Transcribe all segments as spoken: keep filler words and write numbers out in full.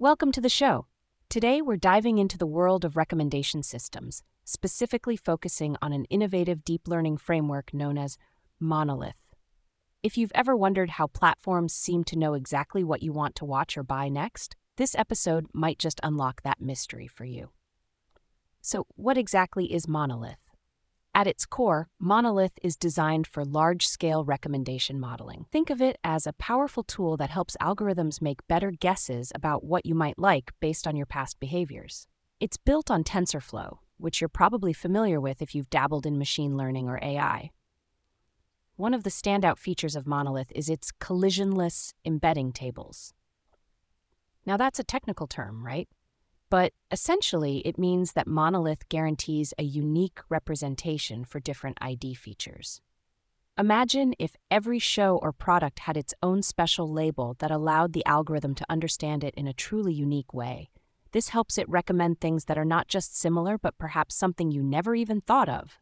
Welcome to the show. Today, we're diving into the world of recommendation systems, specifically focusing on an innovative deep learning framework known as Monolith. If you've ever wondered how platforms seem to know exactly what you want to watch or buy next, this episode might just unlock that mystery for you. So, what exactly is Monolith? At its core, Monolith is designed for large-scale recommendation modeling. Think of it as a powerful tool that helps algorithms make better guesses about what you might like based on your past behaviors. It's built on TensorFlow, which you're probably familiar with if you've dabbled in machine learning or A I. One of the standout features of Monolith is its collisionless embedding tables. Now that's a technical term, right? But essentially, it means that Monolith guarantees a unique representation for different I D features. Imagine if every show or product had its own special label that allowed the algorithm to understand it in a truly unique way. This helps it recommend things that are not just similar, but perhaps something you never even thought of.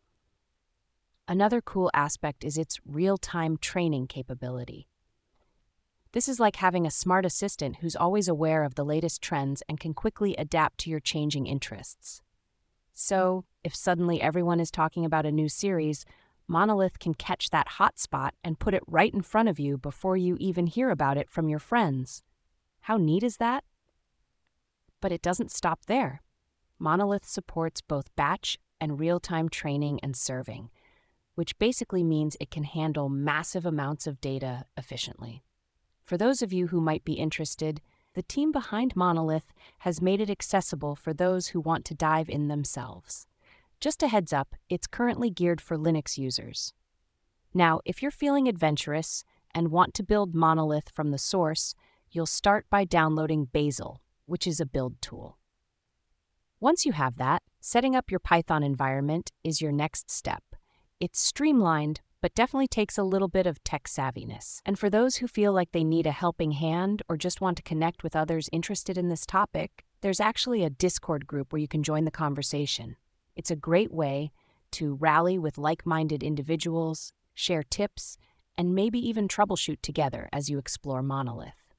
Another cool aspect is its real-time training capability. This is like having a smart assistant who's always aware of the latest trends and can quickly adapt to your changing interests. So, if suddenly everyone is talking about a new series, Monolith can catch that hot spot and put it right in front of you before you even hear about it from your friends. How neat is that? But it doesn't stop there. Monolith supports both batch and real-time training and serving, which basically means it can handle massive amounts of data efficiently. For those of you who might be interested, the team behind Monolith has made it accessible for those who want to dive in themselves. Just a heads up, it's currently geared for Linux users. Now, if you're feeling adventurous and want to build Monolith from the source, you'll start by downloading Bazel, which is a build tool. Once you have that, setting up your Python environment is your next step. It's streamlined, but definitely takes a little bit of tech savviness. And for those who feel like they need a helping hand or just want to connect with others interested in this topic, there's actually a Discord group where you can join the conversation. It's a great way to rally with like-minded individuals, share tips, and maybe even troubleshoot together as you explore Monolith.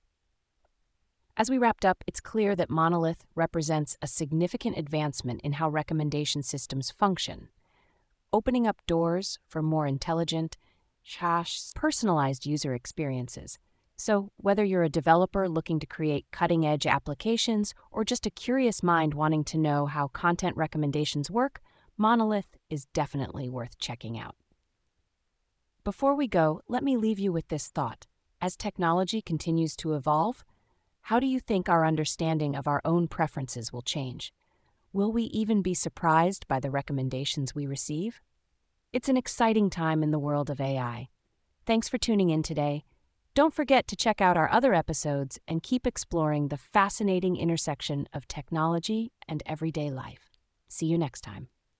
As we wrapped up, it's clear that Monolith represents a significant advancement in how recommendation systems function, opening up doors for more intelligent, personalized user experiences. So whether you're a developer looking to create cutting-edge applications or just a curious mind wanting to know how content recommendations work, Monolith is definitely worth checking out. Before we go, let me leave you with this thought. As technology continues to evolve, how do you think our understanding of our own preferences will change? Will we even be surprised by the recommendations we receive? It's an exciting time in the world of A I. Thanks for tuning in today. Don't forget to check out our other episodes and keep exploring the fascinating intersection of technology and everyday life. See you next time.